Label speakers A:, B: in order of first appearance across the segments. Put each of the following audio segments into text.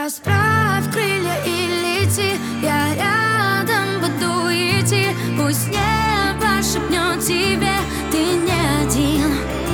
A: Расправь крылья и лети, я рядом буду идти. Пусть небо шепнет тебе, ты не один.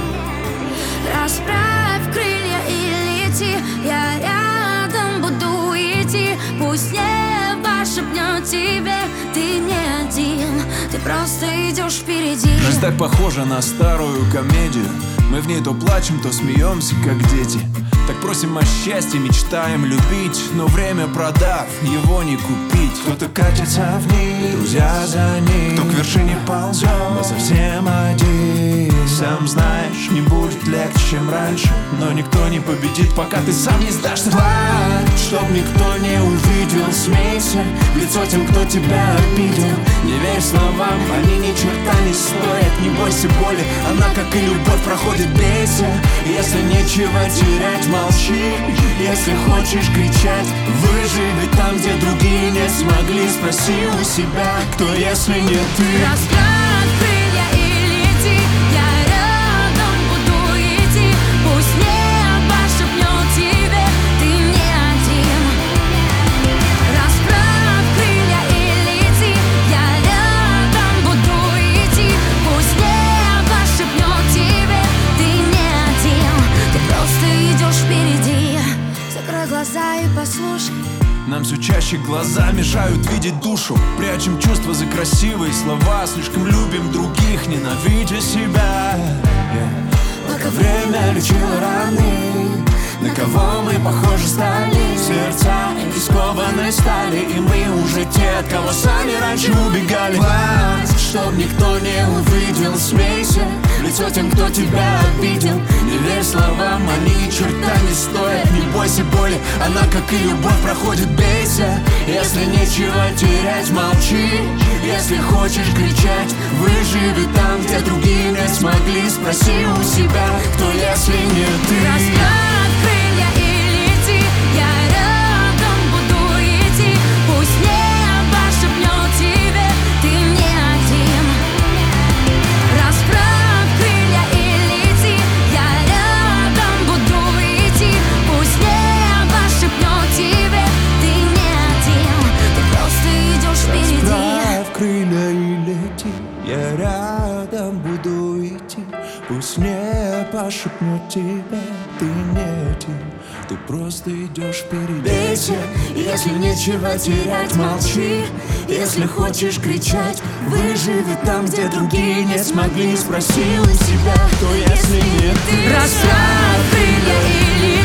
A: Расправь крылья и лети, я рядом буду идти. Пусть небо шепнет тебе, ты не один. Ты просто идешь впереди.
B: Жизнь так похожа на старую комедию. Мы в ней то плачем, то смеемся, как дети. Так просим о счастье, мечтаем любить, но время продав, его не купить.
C: Кто-то катится вниз, друзья за ним, кто к вершине ползет, но совсем один. Сам знаешь, не будет легче, чем раньше, но никто не победит, пока ты сам не сдашься. Плачь, чтоб никто не увидел, смейся в лицо тем, кто тебя обидел. Не верь словам, они ни черта не стоят. Не бойся боли, она, как и любовь, проходит, бейся. Если нечего терять, молчи. Если хочешь кричать, выживи там, где другие не смогли. Спроси у себя, кто, если не ты.
A: Расправь крылья и лети, я рядом буду идти. Пусть небо шепнет тебе, ты не один. Расправь крылья и лети, я рядом буду идти. Пусть небо шепнет тебе, ты не один. Ты просто идешь впереди. Закрой глаза и послушай.
B: Нам все чаще глаза мешают видеть душу. Прячем чувства за красивые слова. Слишком любим других, ненавидя себя.
C: Пока время лечило раны, на кого мы похожи стали. Сердца из кованой стали, и мы уже те, от кого сами раньше убегали. Плачь, чтоб никто не увидел, смейся в лицо тем, кто тебя обидел. Не верь словам, они ни черта не стоят. Не бойся боли, она, как и любовь, проходит, бейся. Если нечего терять, молчи. Если хочешь кричать, выживи там, где другие не смогли. Спроси у себя, кто, если не ты.
A: Расправь крылья и лети, я рядом буду идти. Пусть небо шепнет тебе, ты не один. Расправь крылья и лети, я рядом буду идти. Пусть небо шепнет тебе, ты не один. Ты просто идешь впереди.
C: Расправь крылья и лети, я рядом буду идти. Пусть небо шепнет тебя, ты не один. Ты просто идешь впереди. Бейся, если нечего терять, молчи. Если хочешь кричать, выживи там, где другие не смогли. Спроси у себя, кто, если не ты.
A: Расправь крылья и лети.